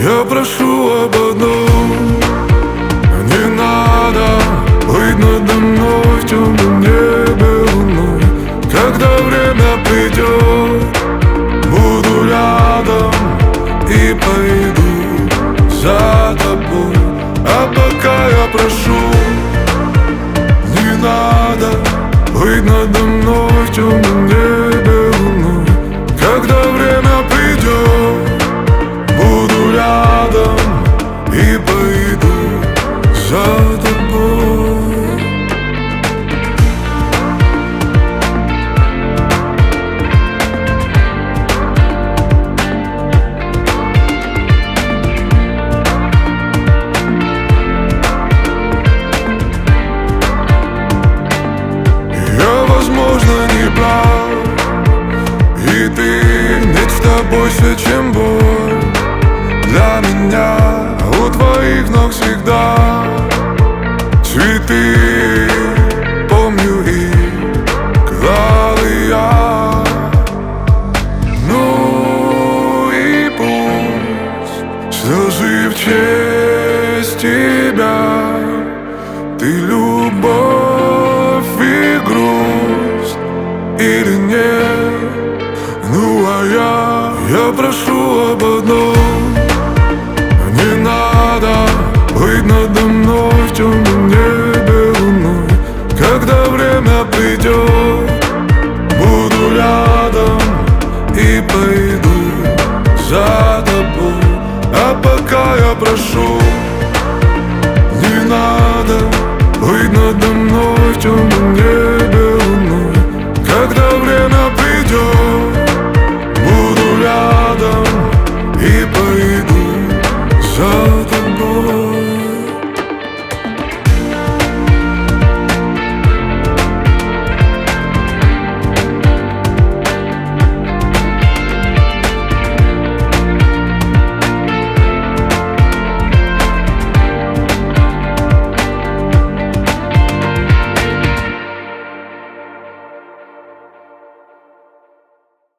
Я прошу об одном: не надо быть надо мной в темном небе луной. Когда время придет, буду рядом и пойду за тобой. А пока я прошу: не надо быть надо мной в темном небе луной. Когда время придет, буду рядом и пойду за тобой. Я, возможно, не прав, и ты нет с тобой все, чем боль. Для меня у твоих ног всегда цветы, помню их, клал и я. Ну и пусть слезы в честь тебя, ты любовь и грусть или нет. Ну а я прошу об одном: не надо быть надо мной в темном небе луной. Когда время придет, буду рядом и пойду за тобой. А пока я прошу: не надо быть надо мной в темном небе.